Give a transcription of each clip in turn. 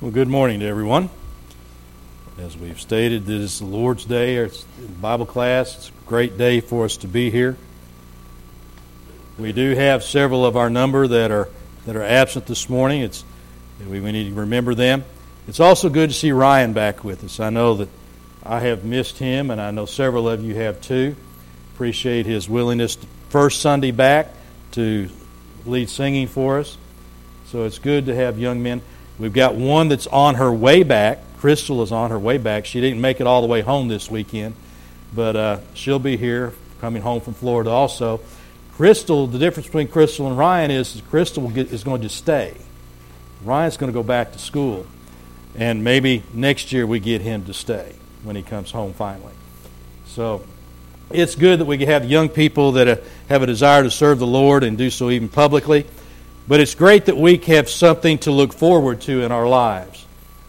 Well, good morning to everyone. As we've stated, this is the Lord's Day. It's Bible class. It's a great day for us to be here. We do have several of our number that are absent this morning. We need to remember them. It's also good to see Ryan back with us. I know that I have missed him, and I know several of you have too. Appreciate his willingness first Sunday back to lead singing for us. So it's good to have young men. We've got one that's on her way back. Crystal is on her way back. She didn't make it all the way home this weekend, but she'll be here, coming home from Florida also. Crystal, the difference between Crystal and Ryan is Crystal is going to stay. Ryan's going to go back to school, and maybe next year we get him to stay when he comes home finally. So it's good that we have young people that have a desire to serve the Lord and do so even publicly. But it's great that we have something to look forward to in our lives.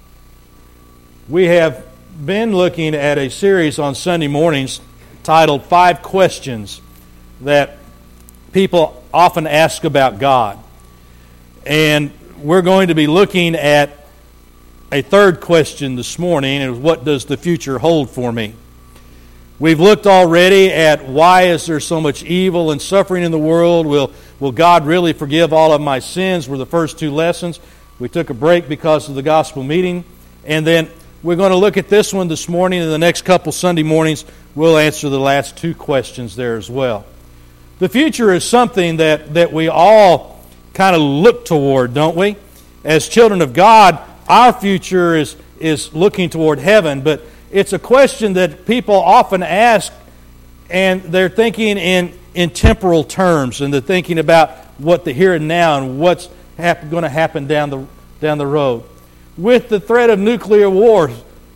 We have been looking at a series on Sunday mornings titled 5 Questions that people often ask about God. And we're going to be looking at a third question this morning, and what does the future hold for me? We've looked already at why is there so much evil and suffering in the world? Will God really forgive all of my sins? Were the first 2 lessons. We took a break because of the gospel meeting. And then we're going to look at this one this morning. In the next couple Sunday mornings, we'll answer the last 2 questions there as well. The future is something that we all kind of look toward, don't we? As children of God, our future is looking toward heaven, but it's a question that people often ask, and they're thinking in temporal terms, and they're thinking about what the here and now and what's going to happen down the road. With the threat of nuclear war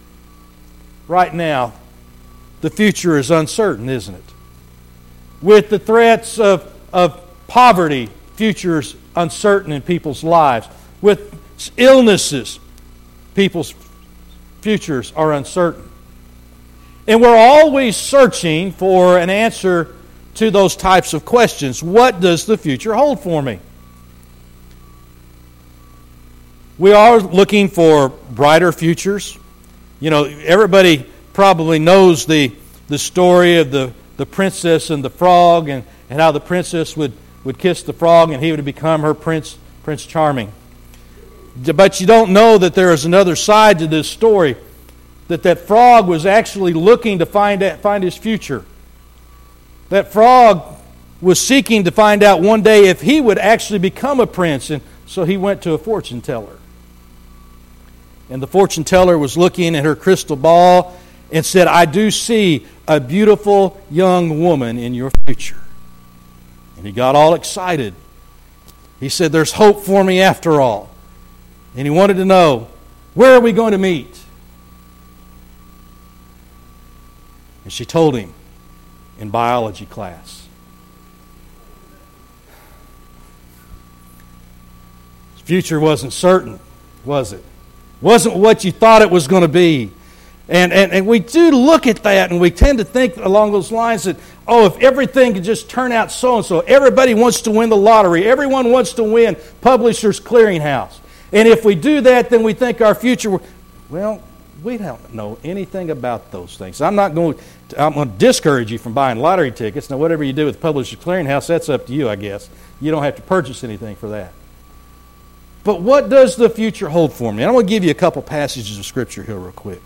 right now, the future is uncertain, isn't it? With the threats of poverty, future's uncertain in people's lives. With illnesses, people's futures are uncertain. And we're always searching for an answer to those types of questions. What does the future hold for me? We are looking for brighter futures. You know, everybody probably knows the story of the princess and the frog, and how the princess would kiss the frog and he would become her Prince Charming. But you don't know that there is another side to this story, that frog was actually looking to find his future. That frog was seeking to find out one day if he would actually become a prince, and so he went to a fortune teller. And the fortune teller was looking at her crystal ball and said, "I do see a beautiful young woman in your future." And he got all excited. He said, "There's hope for me after all." And he wanted to know, where are we going to meet? And she told him, in biology class. His future wasn't certain, was it? Wasn't what you thought it was going to be. And we do look at that, and we tend to think along those lines that, if everything could just turn out so-and-so. Everybody wants to win the lottery. Everyone wants to win Publishers Clearinghouse. And if we do that, then we think our future, well, we don't know anything about those things. I'm going to discourage you from buying lottery tickets. Now, whatever you do with Publishers Clearinghouse, that's up to you, I guess. You don't have to purchase anything for that. But what does the future hold for me? And I'm going to give you a couple passages of Scripture here real quick.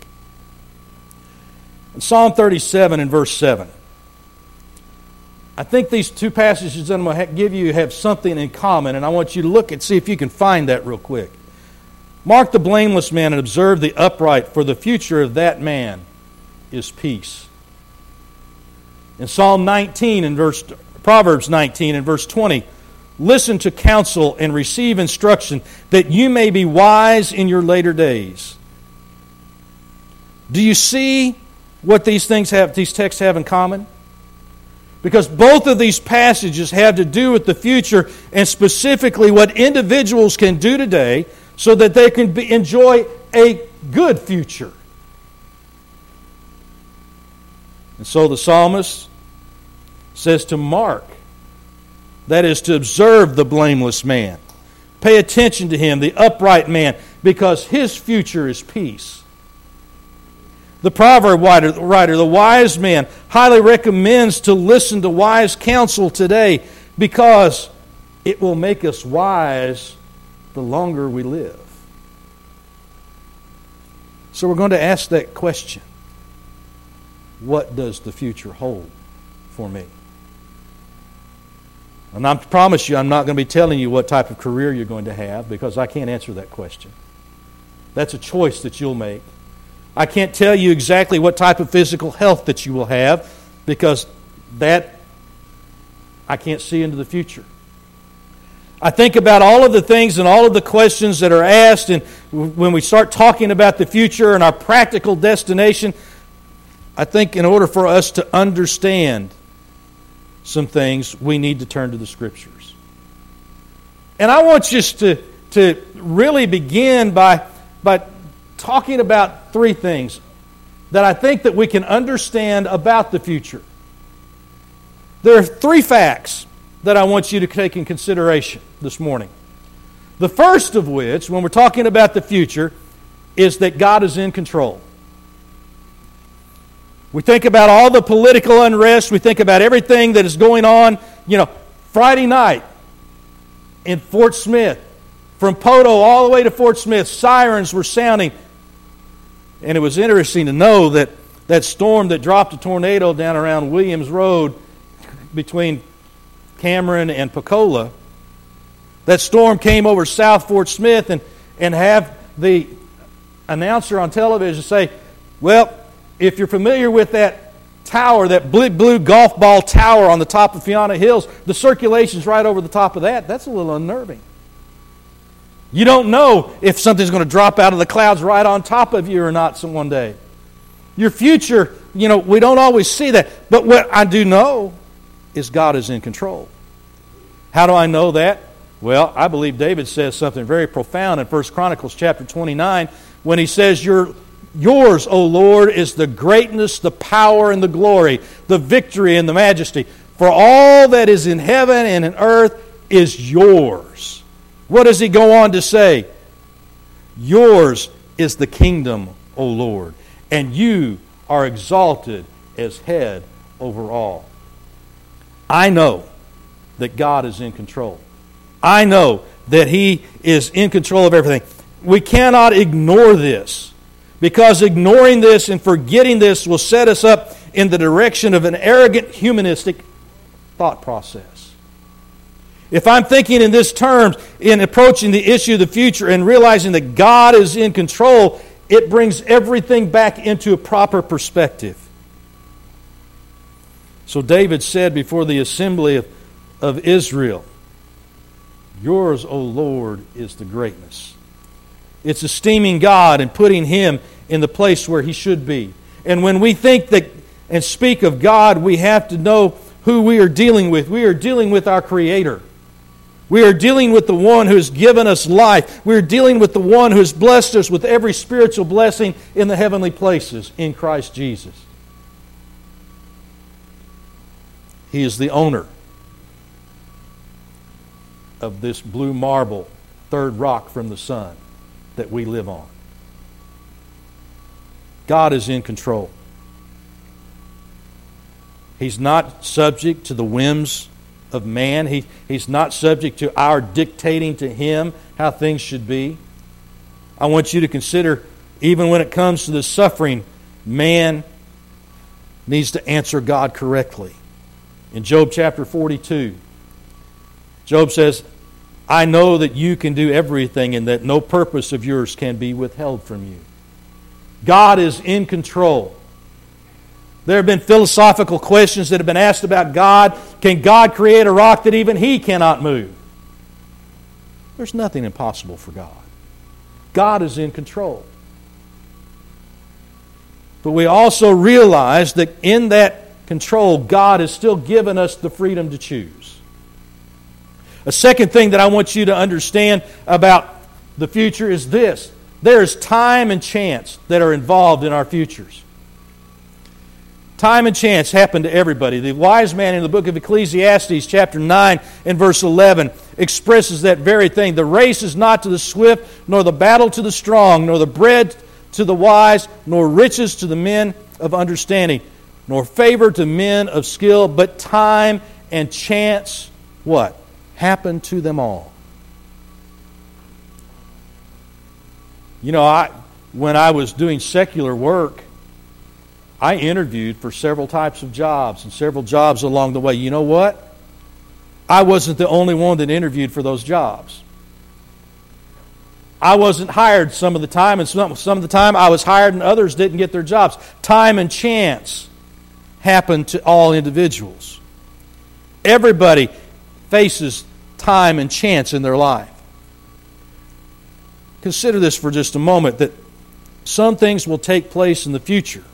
In Psalm 37 and verse 7. I think these 2 passages that I'm going to give you have something in common, and I want you to look and see if you can find that real quick. Mark the blameless man and observe the upright, for the future of that man is peace. In Psalm 19 and Proverbs 19 and verse 20, listen to counsel and receive instruction, that you may be wise in your later days. Do you see what these texts have in common? Because both of these passages have to do with the future, and specifically what individuals can do today so that they can enjoy a good future. And so the psalmist says to mark, that is to observe the blameless man. Pay attention to him, the upright man. because his future is peace. The proverb writer, the wise man, highly recommends to listen to wise counsel today because it will make us wise the longer we live. So we're going to ask that question. What does the future hold for me? And I promise you, I'm not going to be telling you what type of career you're going to have because I can't answer that question. That's a choice that you'll make. I can't tell you exactly what type of physical health that you will have because that I can't see into the future. I think about all of the things and all of the questions that are asked, and when we start talking about the future and our practical destination, I think in order for us to understand some things, we need to turn to the Scriptures. And I want us to really begin by talking about three things that I think that we can understand about the future. There are three facts that I want you to take in consideration this morning. The first of which, when we're talking about the future, is that God is in control. We think about all the political unrest. We think about everything that is going on. Friday night in Fort Smith, from Poto all the way to Fort Smith, sirens were sounding. And it was interesting to know that that storm that dropped a tornado down around Williams Road between Cameron and Pensacola, that storm came over South Fort Smith and have the announcer on television say, well, if you're familiar with that tower, that blue golf ball tower on the top of Fiona Hills, the circulation's right over the top of that. That's a little unnerving. You don't know if something's going to drop out of the clouds right on top of you or not one day. Your future, we don't always see that. But what I do know is God is in control. How do I know that? Well, I believe David says something very profound in 1 Chronicles chapter 29 when he says, Yours, O Lord, is the greatness, the power, and the glory, the victory and the majesty. For all that is in heaven and in earth is yours. What does he go on to say? Yours is the kingdom, O Lord, and you are exalted as head over all. I know that God is in control. I know that He is in control of everything. We cannot ignore this, because ignoring this and forgetting this will set us up in the direction of an arrogant humanistic thought process. If I'm thinking in this terms, in approaching the issue of the future and realizing that God is in control, it brings everything back into a proper perspective. So David said before the assembly of Israel, yours, O Lord, is the greatness. It's esteeming God and putting Him in the place where He should be. And when we think that and speak of God, we have to know who we are dealing with. We are dealing with our Creator. We are dealing with the one who has given us life. We are dealing with the one who has blessed us with every spiritual blessing in the heavenly places in Christ Jesus. He is the owner of this blue marble, third rock from the sun that we live on. God is in control. He's not subject to the whims of man. He's not subject to our dictating to Him how things should be. I want you to consider, even when it comes to the suffering, man needs to answer God correctly. In Job chapter 42, Job says, I know that you can do everything and that no purpose of yours can be withheld from you. God is in control. There have been philosophical questions that have been asked about God. Can God create a rock that even He cannot move? There's nothing impossible for God. God is in control. But we also realize that in that control, God has still given us the freedom to choose. A second thing that I want you to understand about the future is this. There is time and chance that are involved in our futures. Time and chance happen to everybody. The wise man in the book of Ecclesiastes, chapter 9 and verse 11, expresses that very thing. The race is not to the swift, nor the battle to the strong, nor the bread to the wise, nor riches to the men of understanding, nor favor to men of skill, but time and chance, what? Happen to them all. You know, when I was doing secular work, I interviewed for several types of jobs and several jobs along the way. You know what? I wasn't the only one that interviewed for those jobs. I wasn't hired some of the time, and some of the time I was hired and others didn't get their jobs. Time and chance happen to all individuals. Everybody faces time and chance in their life. Consider this for just a moment, that some things will take place in the future.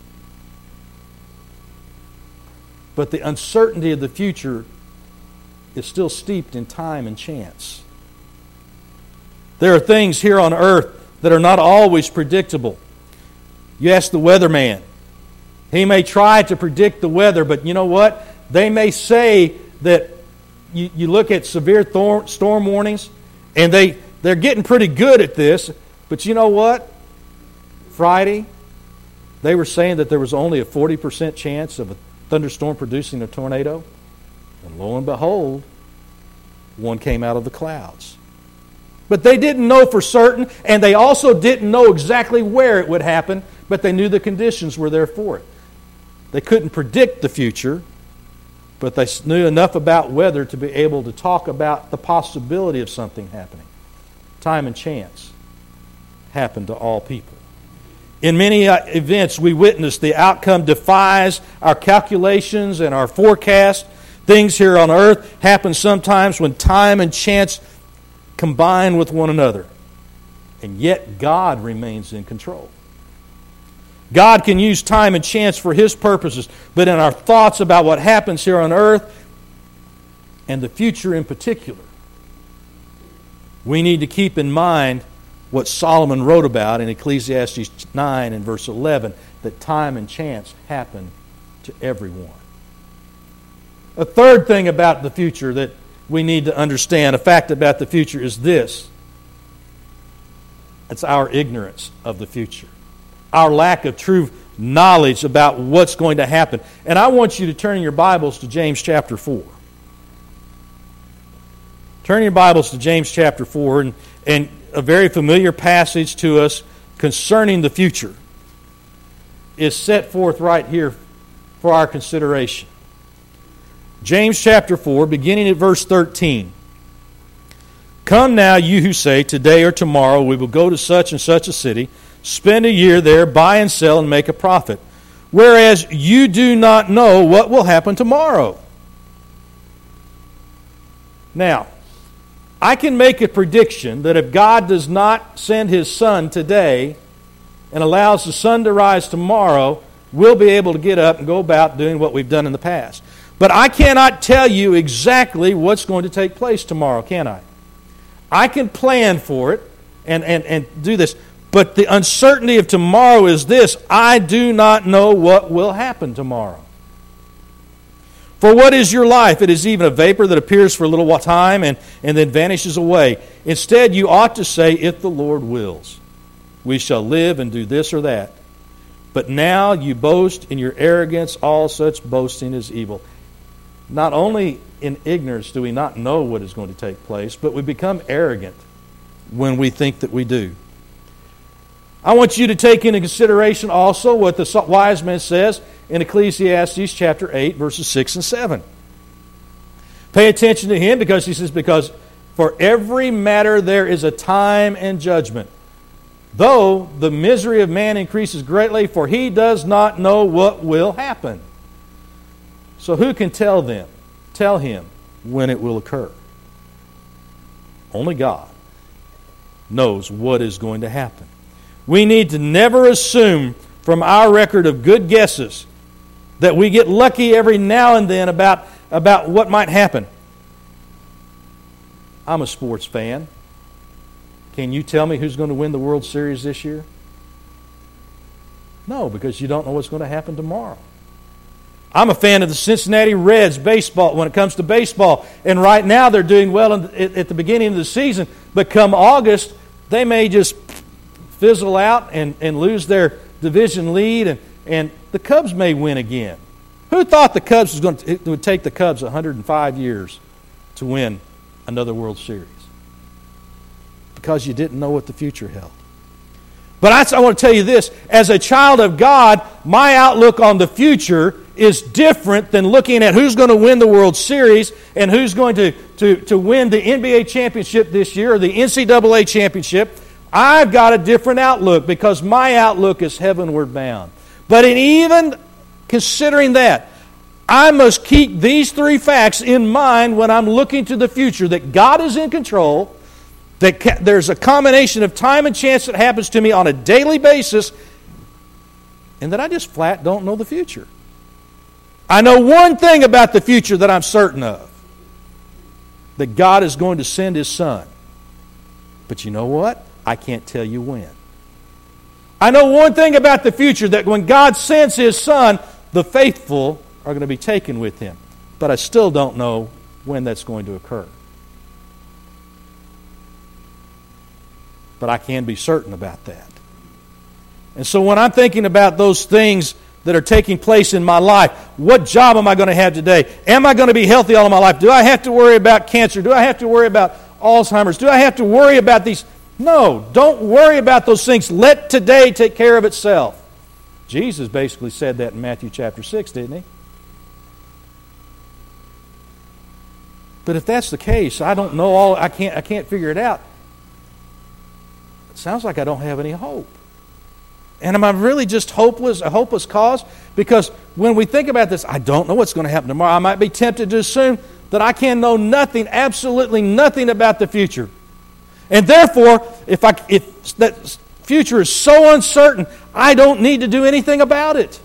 But the uncertainty of the future is still steeped in time and chance. There are things here on earth that are not always predictable. You ask the weatherman. He may try to predict the weather, but you know what? They may say that you look at severe storm warnings, and they're getting pretty good at this, but you know what? Friday, they were saying that there was only a 40% chance of a thunderstorm producing a tornado, and lo and behold, one came out of the clouds. But they didn't know for certain, and they also didn't know exactly where it would happen, but they knew the conditions were there for it. They couldn't predict the future, but they knew enough about weather to be able to talk about the possibility of something happening. Time and chance happen to all people. In many events we witness, the outcome defies our calculations and our forecast. Things here on earth happen sometimes when time and chance combine with one another. And yet God remains in control. God can use time and chance for His purposes, but in our thoughts about what happens here on earth and the future in particular, we need to keep in mind what Solomon wrote about in Ecclesiastes 9 and verse 11, that time and chance happen to everyone. A third thing about the future that we need to understand, a fact about the future, is this. It's our ignorance of the future. Our lack of true knowledge about what's going to happen. And I want you to turn your Bibles to James chapter 4. Turn your Bibles to James chapter 4, and a very familiar passage to us concerning the future is set forth right here for our consideration. James chapter 4, beginning at verse 13. Come now, you who say, today or tomorrow we will go to such and such a city, spend a year there, buy and sell, and make a profit. Whereas you do not know what will happen tomorrow. Now, I can make a prediction that if God does not send His sun today and allows the sun to rise tomorrow, we'll be able to get up and go about doing what we've done in the past. But I cannot tell you exactly what's going to take place tomorrow, can I? I can plan for it and do this. But the uncertainty of tomorrow is this: I do not know what will happen tomorrow. For what is your life? It is even a vapor that appears for a little time and then vanishes away. Instead, you ought to say, if the Lord wills, we shall live and do this or that. But now you boast in your arrogance. All such boasting is evil. Not only in ignorance do we not know what is going to take place, but we become arrogant when we think that we do. I want you to take into consideration also what the wise man says in Ecclesiastes chapter 8, verses 6 and 7. Pay attention to him because he says, because for every matter there is a time and judgment. Though the misery of man increases greatly, for he does not know what will happen. So who can tell him when it will occur? Only God knows what is going to happen. We need to never assume from our record of good guesses that we get lucky every now and then about what might happen. I'm a sports fan. Can you tell me who's going to win the World Series this year? No, because you don't know what's going to happen tomorrow. I'm a fan of the Cincinnati Reds baseball when it comes to baseball. And right now they're doing well at the beginning of the season. But come August, they may just fizzle out and lose their division lead. And the Cubs may win again. Who thought the Cubs it would take the Cubs 105 years to win another World Series? Because you didn't know what the future held. But I want to tell you this. As a child of God, my outlook on the future is different than looking at who's going to win the World Series and who's going to win the NBA championship this year or the NCAA championship. I've got a different outlook because my outlook is heavenward bound. But in even considering that, I must keep these three facts in mind when I'm looking to the future, that God is in control, that there's a combination of time and chance that happens to me on a daily basis, and that I just flat don't know the future. I know one thing about the future that I'm certain of, that God is going to send His Son. But you know what? I can't tell you when. I know one thing about the future, that when God sends His Son, the faithful are going to be taken with Him. But I still don't know when that's going to occur. But I can be certain about that. And so when I'm thinking about those things that are taking place in my life, what job am I going to have today? Am I going to be healthy all of my life? Do I have to worry about cancer? Do I have to worry about Alzheimer's? Do I have to worry about these? No, don't worry about those things. Let today take care of itself. Jesus basically said that in Matthew chapter 6, didn't He? But if that's the case, I don't know I can't figure it out. It sounds like I don't have any hope. And am I really just hopeless, a hopeless cause? Because when we think about this, I don't know what's going to happen tomorrow. I might be tempted to assume that I can know nothing, absolutely nothing about the future. And therefore, if that future is so uncertain, I don't need to do anything about it.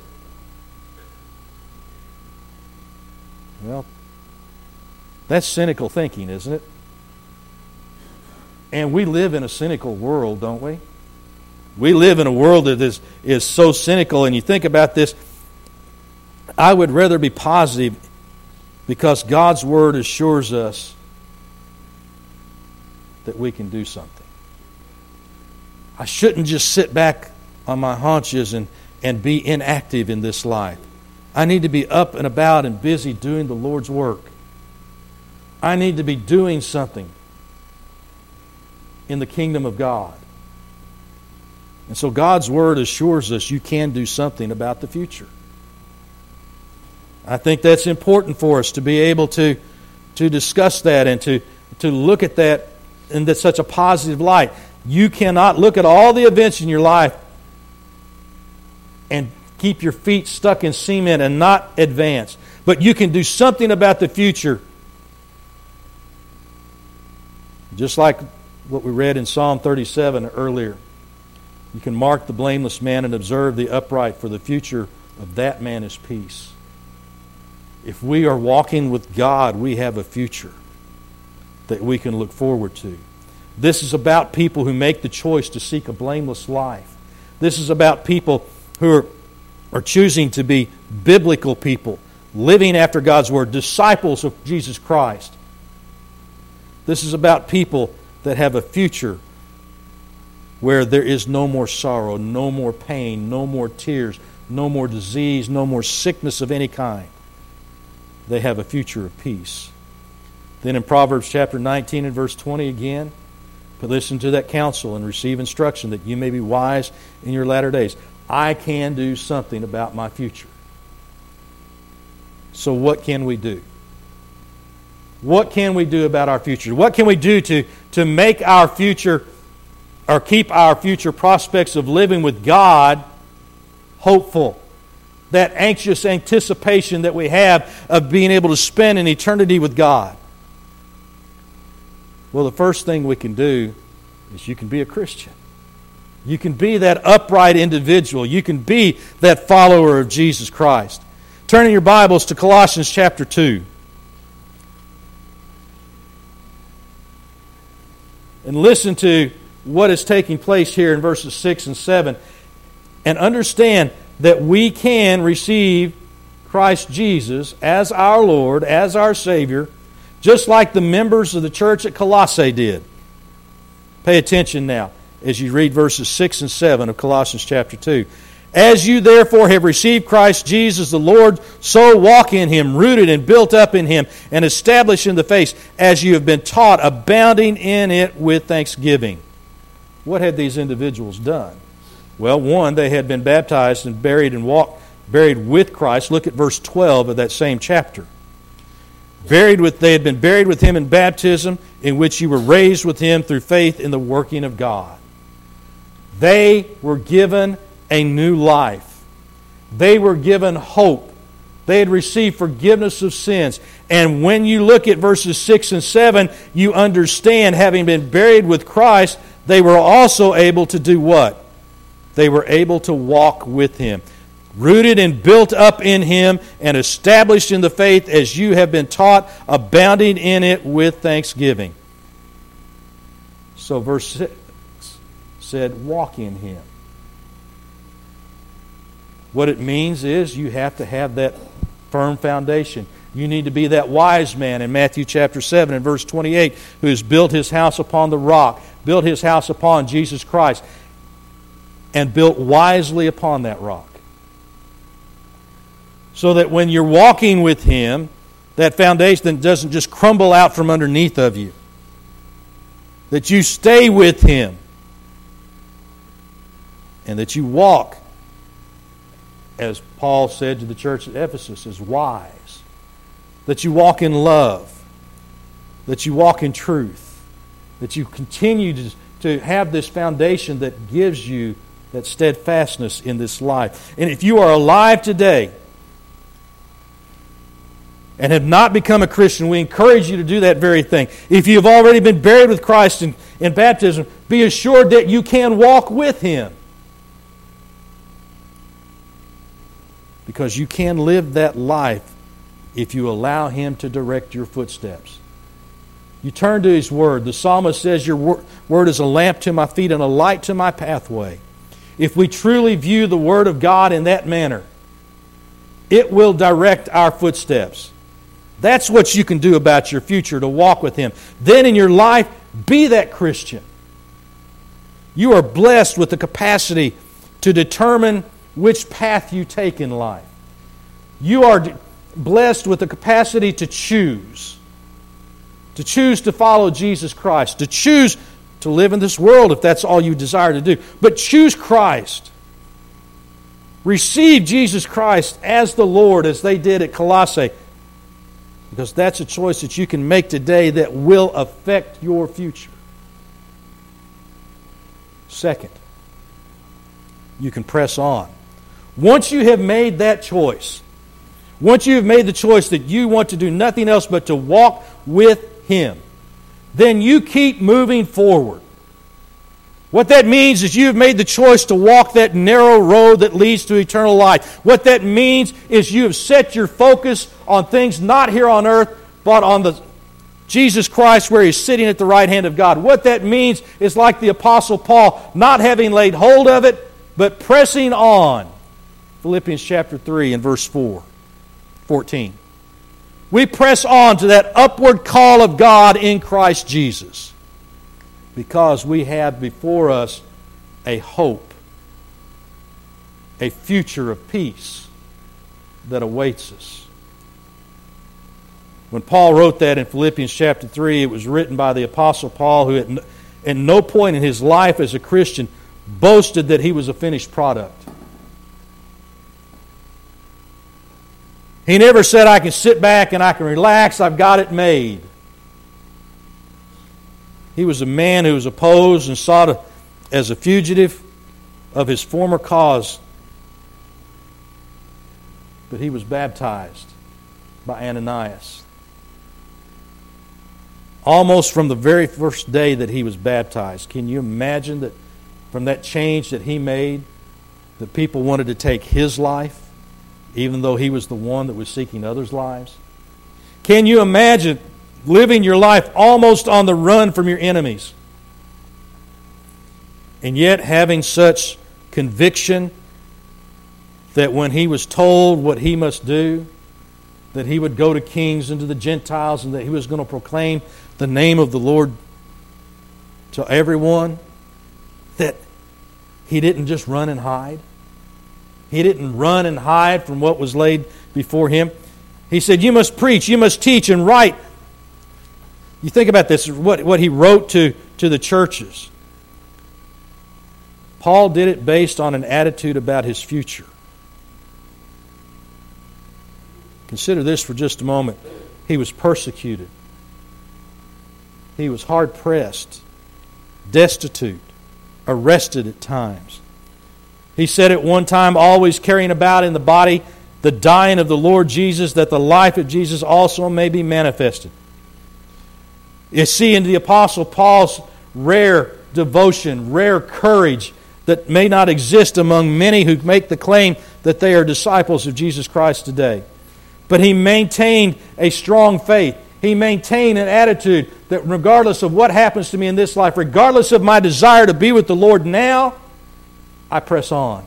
Well, that's cynical thinking, isn't it? And we live in a cynical world, don't we? We live in a world that is so cynical, and you think about this, I would rather be positive because God's Word assures us that we can do something. I shouldn't just sit back on my haunches and be inactive in this life. I need to be up and about and busy doing the Lord's work. I need to be doing something in the kingdom of God. And so God's Word assures us you can do something about the future. I think that's important for us to be able to discuss that and to look at that in such a positive light. You cannot look at all the events in your life and keep your feet stuck in cement and not advance. But you can do something about the future. Just like what we read in Psalm 37 earlier. You can mark the blameless man and observe the upright, for the future of that man is peace. If we are walking with God, we have a future that we can look forward to. This is about people who make the choice to seek a blameless life. This is about people who are choosing to be biblical people, living after God's Word, disciples of Jesus Christ. This is about people that have a future where there is no more sorrow, no more pain, no more tears, no more disease, no more sickness of any kind. They have a future of peace. Then in Proverbs chapter 19 and verse 20 again, but listen to that counsel and receive instruction that you may be wise in your latter days. I can do something about my future. So what can we do? What can we do about our future? What can we do to make our future or keep our future prospects of living with God hopeful? That anxious anticipation that we have of being able to spend an eternity with God. Well, the first thing we can do is you can be a Christian. You can be that upright individual. You can be that follower of Jesus Christ. Turn in your Bibles to Colossians chapter 2. And listen to what is taking place here in verses 6 and 7. And understand that we can receive Christ Jesus as our Lord, as our Savior, just like the members of the church at Colossae did. Pay attention now as you read verses 6 and 7 of Colossians chapter 2. As you therefore have received Christ Jesus the Lord, so walk in Him, rooted and built up in Him, and established in the faith, as you have been taught, abounding in it with thanksgiving. What had these individuals done? Well, one, they had been baptized and buried with Christ. Look at verse 12 of that same chapter. They had been buried with Him in baptism, in which you were raised with Him through faith in the working of God. They were given a new life. They were given hope. They had received forgiveness of sins. And when you look at verses 6 and 7, you understand, having been buried with Christ, they were also able to do what? They were able to walk with Him. Rooted and built up in Him and established in the faith as you have been taught, abounding in it with thanksgiving. So verse 6 said, walk in Him. What it means is you have to have that firm foundation. You need to be that wise man in Matthew chapter 7 and verse 28 who has built his house upon the rock, built his house upon Jesus Christ, and built wisely upon that rock. So that when you're walking with Him, that foundation doesn't just crumble out from underneath of you. That you stay with Him. And that you walk, as Paul said to the church at Ephesus, as wise. That you walk in love. That you walk in truth. That you continue to have this foundation that gives you that steadfastness in this life. And if you are alive today and have not become a Christian, we encourage you to do that very thing. If you have already been buried with Christ in baptism, be assured that you can walk with Him. Because you can live that life if you allow Him to direct your footsteps. You turn to His Word. The psalmist says, your Word is a lamp to my feet and a light to my pathway. If we truly view the Word of God in that manner, it will direct our footsteps. That's what you can do about your future, to walk with Him. Then in your life, be that Christian. You are blessed with the capacity to determine which path you take in life. You are blessed with the capacity to choose. To choose to follow Jesus Christ. To choose to live in this world if that's all you desire to do. But choose Christ. Receive Jesus Christ as the Lord, as they did at Colossae. Because that's a choice that you can make today that will affect your future. Second, you can press on. Once you have made that choice, once you have made the choice that you want to do nothing else but to walk with Him, then you keep moving forward. What that means is you have made the choice to walk that narrow road that leads to eternal life. What that means is you have set your focus on things not here on earth, but on the Jesus Christ where He's sitting at the right hand of God. What that means is like the Apostle Paul, not having laid hold of it, but pressing on. Philippians chapter 3 and verse 14. We press on to that upward call of God in Christ Jesus. Because we have before us a hope, a future of peace that awaits us. When Paul wrote that in Philippians chapter 3, it was written by the Apostle Paul, who at no point in his life as a Christian boasted that he was a finished product. He never said, I can sit back and I can relax, I've got it made. He was a man who was opposed and sought as a fugitive of his former cause. But he was baptized by Ananias. Almost from the very first day that he was baptized. Can you imagine that from that change that he made, that people wanted to take his life, even though he was the one that was seeking others' lives? Can you imagine living your life almost on the run from your enemies, and yet having such conviction that when he was told what he must do, that he would go to kings and to the Gentiles, and that he was going to proclaim the name of the Lord to everyone, that he didn't just run and hide. He didn't run and hide from what was laid before him. He said, you must preach, you must teach and write. You think about this, what he wrote to the churches. Paul did it based on an attitude about his future. Consider this for just a moment. He was persecuted. He was hard-pressed, destitute, arrested at times. He said at one time, always carrying about in the body the dying of the Lord Jesus, that the life of Jesus also may be manifested. You see in the Apostle Paul's rare devotion, rare courage that may not exist among many who make the claim that they are disciples of Jesus Christ today. But he maintained a strong faith. He maintained an attitude that regardless of what happens to me in this life, regardless of my desire to be with the Lord now, I press on.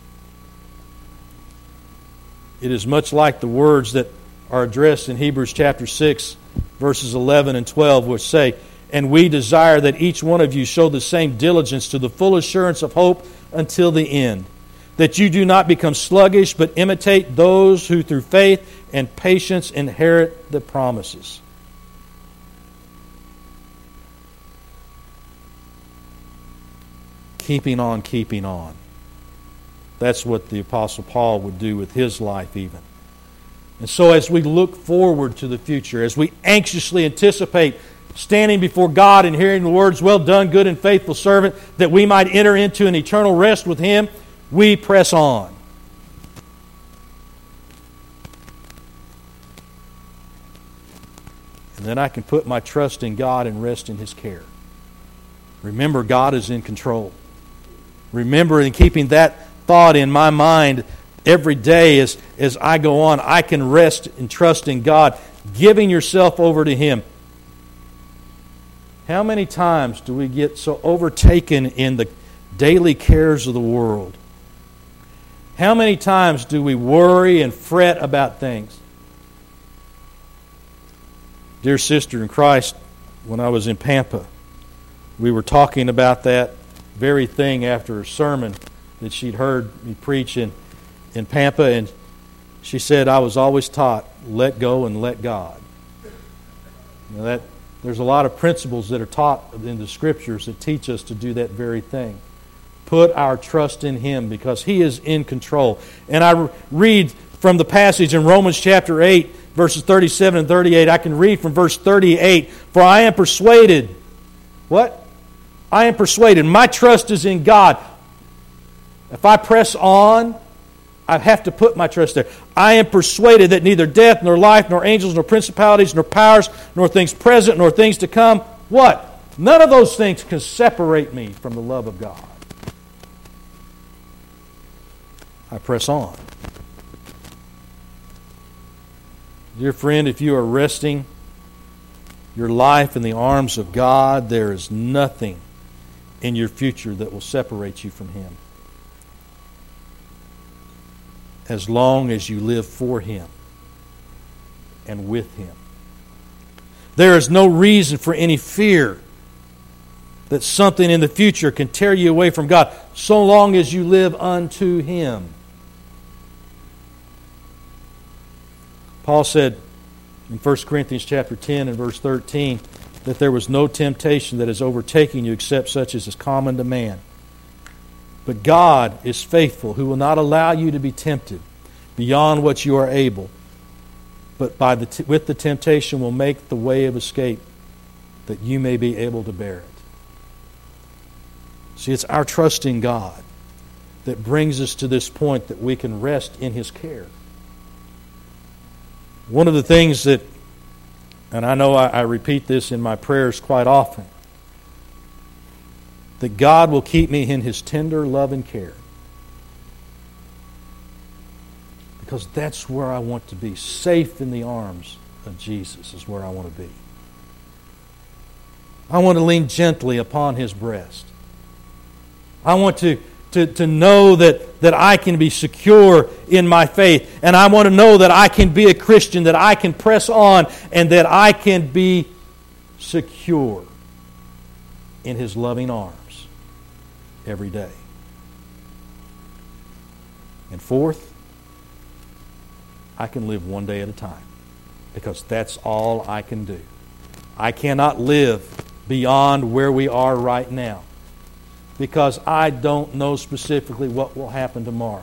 It is much like the words that are addressed in Hebrews chapter 6, verses 11 and 12, which say, and we desire that each one of you show the same diligence to the full assurance of hope until the end, that you do not become sluggish, but imitate those who through faith and patience inherit the promises. Keeping on, keeping on. That's what the Apostle Paul would do with his life even. And so as we look forward to the future, as we anxiously anticipate standing before God and hearing the words, well done, good and faithful servant, that we might enter into an eternal rest with Him, we press on. And then I can put my trust in God and rest in His care. Remember, God is in control. Remember, in keeping that thought in my mind every day as I go on, I can rest and trust in God, giving yourself over to Him. How many times do we get so overtaken in the daily cares of the world? How many times do we worry and fret about things? Dear sister in Christ, when I was in Pampa, we were talking about that very thing after a sermon that she'd heard me preach in Pampa, and she said, I was always taught, let go and let God. You know, there's a lot of principles that are taught in the Scriptures that teach us to do that very thing. Put our trust in Him because He is in control. And I read from the passage in Romans chapter 8, verses 37 and 38. I can read from verse 38. For I am persuaded. What? I am persuaded. My trust is in God. If I press on, I have to put my trust there. I am persuaded that neither death, nor life, nor angels, nor principalities, nor powers, nor things present, nor things to come. What? None of those things can separate me from the love of God. I press on. Dear friend, if you are resting your life in the arms of God, there is nothing in your future that will separate you from Him. As long as you live for Him and with Him. There is no reason for any fear that something in the future can tear you away from God, so long as you live unto Him. Paul said in 1 Corinthians chapter 10 and verse 13 that there was no temptation that is overtaking you except such as is common to man. But God is faithful, who will not allow you to be tempted beyond what you are able, but with the temptation will make the way of escape that you may be able to bear it. See, it's our trust in God that brings us to this point that we can rest in His care. One of the things that, and I know I repeat this in my prayers quite often, that God will keep me in His tender love and care. Because that's where I want to be. Safe in the arms of Jesus is where I want to be. I want to lean gently upon His breast. I want to to know that I can be secure in my faith. And I want to know that I can be a Christian, that I can press on, and that I can be secure in His loving arms every day. And fourth, I can live one day at a time, because that's all I can do. I cannot live beyond where we are right now, because I don't know specifically what will happen tomorrow.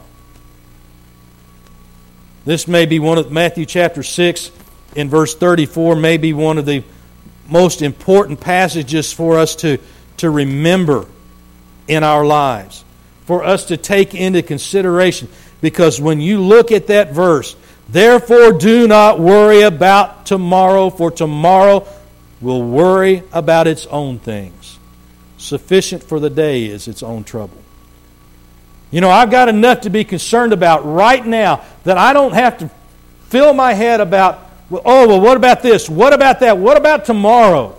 This may be one of Matthew chapter 6 in verse 34, may be one of the most important passages for us to remember in our lives, for us to take into consideration. Because when you look at that verse, therefore do not worry about tomorrow, for tomorrow will worry about its own things. Sufficient for the day is its own trouble. You know, I've got enough to be concerned about right now that I don't have to fill my head about, well, what about this? What about that? What about tomorrow?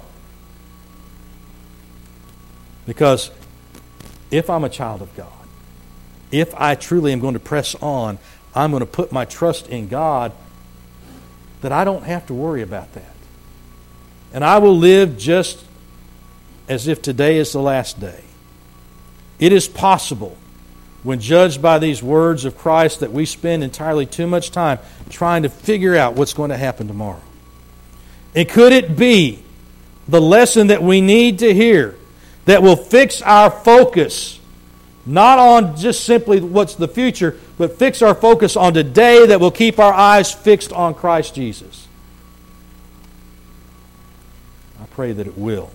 Because if I'm a child of God, if I truly am going to press on, I'm going to put my trust in God, that I don't have to worry about that. And I will live just as if today is the last day. It is possible, when judged by these words of Christ, that we spend entirely too much time trying to figure out what's going to happen tomorrow. And could it be the lesson that we need to hear that will fix our focus, not on just simply what's the future, but fix our focus on today, that will keep our eyes fixed on Christ Jesus? I pray that it will.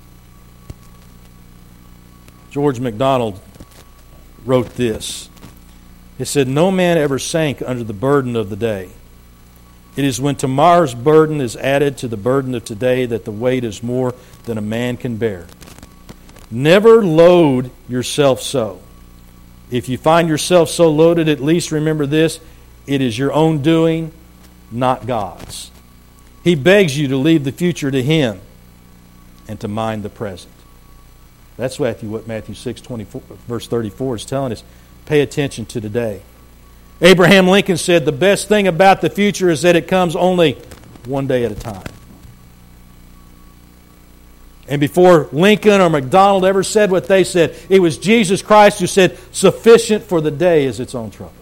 George MacDonald wrote this. He said, "No man ever sank under the burden of the day. It is when tomorrow's burden is added to the burden of today that the weight is more than a man can bear. Never load yourself so. If you find yourself so loaded, at least remember this: it is your own doing, not God's. He begs you to leave the future to Him and to mind the present." That's what Matthew 6:24, verse 34 is telling us. Pay attention to today. Abraham Lincoln said, "The best thing about the future is that it comes only one day at a time." And before Lincoln or MacDonald ever said what they said, it was Jesus Christ who said, "Sufficient for the day is its own trouble."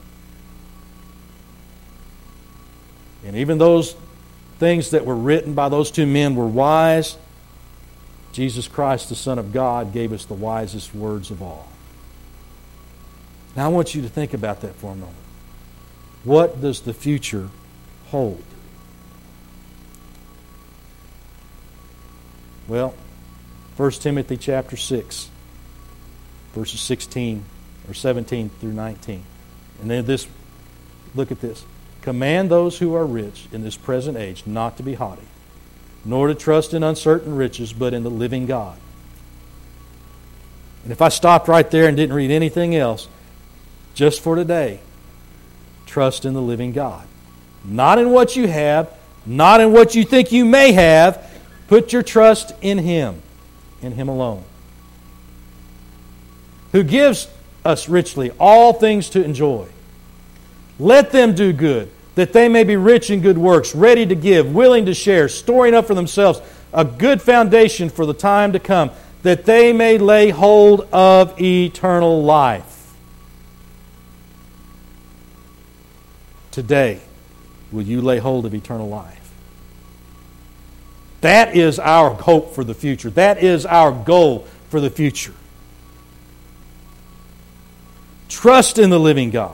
And even those things that were written by those two men were wise. Jesus Christ, the Son of God, gave us the wisest words of all. Now I want you to think about that for a moment. What does the future hold? Well, 1 Timothy chapter 6, verses 16 or 17 through 19. And then look at this. "Command those who are rich in this present age not to be haughty, nor to trust in uncertain riches, but in the living God." And if I stopped right there and didn't read anything else, just for today, trust in the living God. Not in what you have, not in what you think you may have. Put your trust in Him alone, who gives us richly all things to enjoy. Let them do good, that they may be rich in good works, ready to give, willing to share, storing up for themselves a good foundation for the time to come, that they may lay hold of eternal life. Today, will you lay hold of eternal life? That is our hope for the future. That is our goal for the future. Trust in the living God.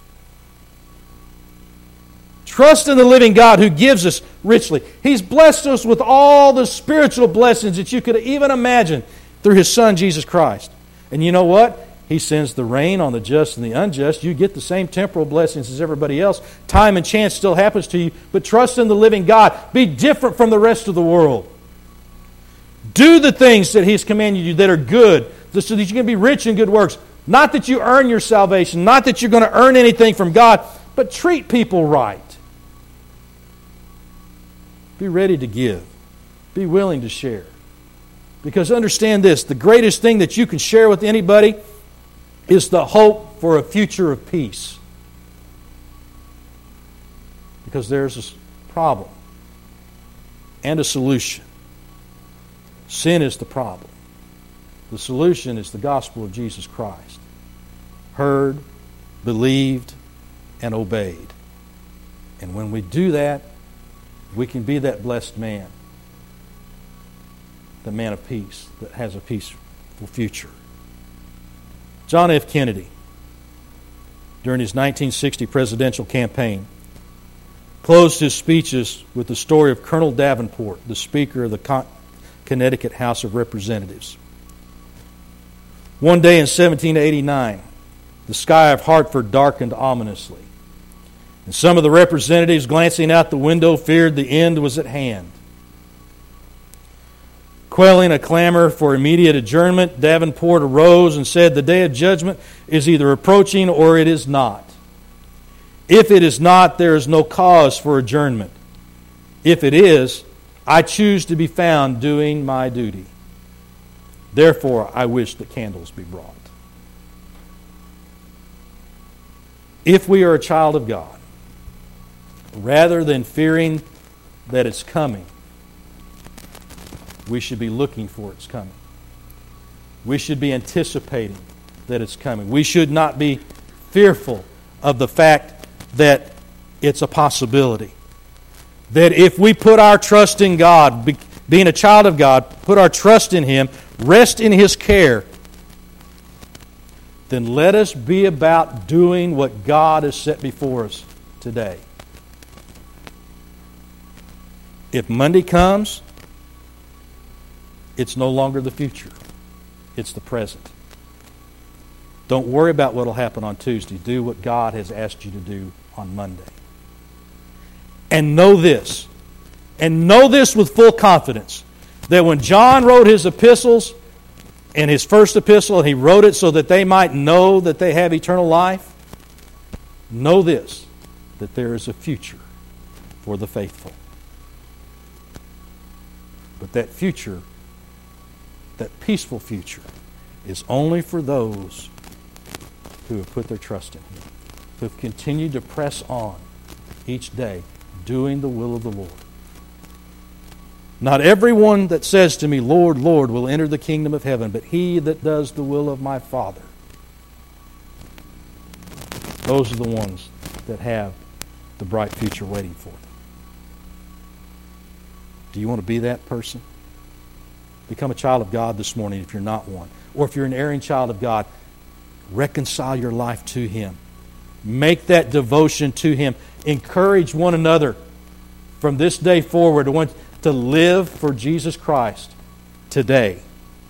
Trust in the living God who gives us richly. He's blessed us with all the spiritual blessings that you could even imagine through His Son, Jesus Christ. And you know what? He sends the rain on the just and the unjust. You get the same temporal blessings as everybody else. Time and chance still happens to you, but trust in the living God. Be different from the rest of the world. Do the things that He's commanded you that are good, so that you can be rich in good works. Not that you earn your salvation, not that you're going to earn anything from God, but treat people right. Be ready to give. Be willing to share. Because understand this, the greatest thing that you can share with anybody is the hope for a future of peace. Because there's a problem and a solution. Sin is the problem. The solution is the gospel of Jesus Christ. Heard, believed, and obeyed. And when we do that, we can be that blessed man. The man of peace that has a peaceful future. John F. Kennedy, during his 1960 presidential campaign, closed his speeches with the story of Colonel Davenport, the Speaker of the Connecticut House of Representatives. One day in 1789, the sky of Hartford darkened ominously, and some of the representatives glancing out the window feared the end was at hand. Quelling a clamor for immediate adjournment, Davenport arose and said, "The day of judgment is either approaching or it is not. If it is not, there is no cause for adjournment. If it is, I choose to be found doing my duty. Therefore, I wish that candles be brought." If we are a child of God, rather than fearing that it's coming, we should be looking for its coming. We should be anticipating that it's coming. We should not be fearful of the fact that it's a possibility. That if we put our trust in God, being a child of God, put our trust in Him, rest in His care, then let us be about doing what God has set before us today. If Monday comes, it's no longer the future. It's the present. Don't worry about what will happen on Tuesday. Do what God has asked you to do on Monday. And know this with full confidence, that when John wrote his epistles, in his first epistle, and he wrote it so that they might know that they have eternal life, know this, that there is a future for the faithful. But that future, that peaceful future, is only for those who have put their trust in Him, who have continued to press on each day, doing the will of the Lord. Not everyone that says to me, "Lord, Lord," will enter the kingdom of heaven, but he that does the will of my Father. Those are the ones that have the bright future waiting for them. Do you want to be that person? Become a child of God this morning if you're not one. Or if you're an erring child of God, reconcile your life to Him. Make that devotion to Him. Encourage one another from this day forward to live for Jesus Christ today.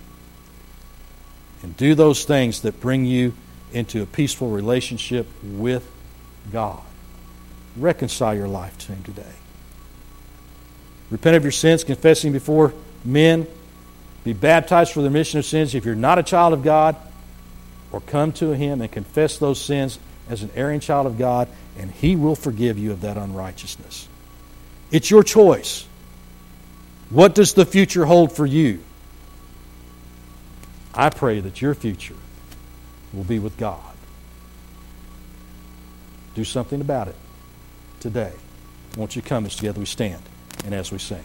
And do those things that bring you into a peaceful relationship with God. Reconcile your life to Him today. Repent of your sins, confessing before men. Be baptized for the remission of sins if you're not a child of God. Or come to Him and confess those sins as an erring child of God, and He will forgive you of that unrighteousness. It's your choice. What does the future hold for you? I pray that your future will be with God. Do something about it today. Won't you come as together we stand and as we sing?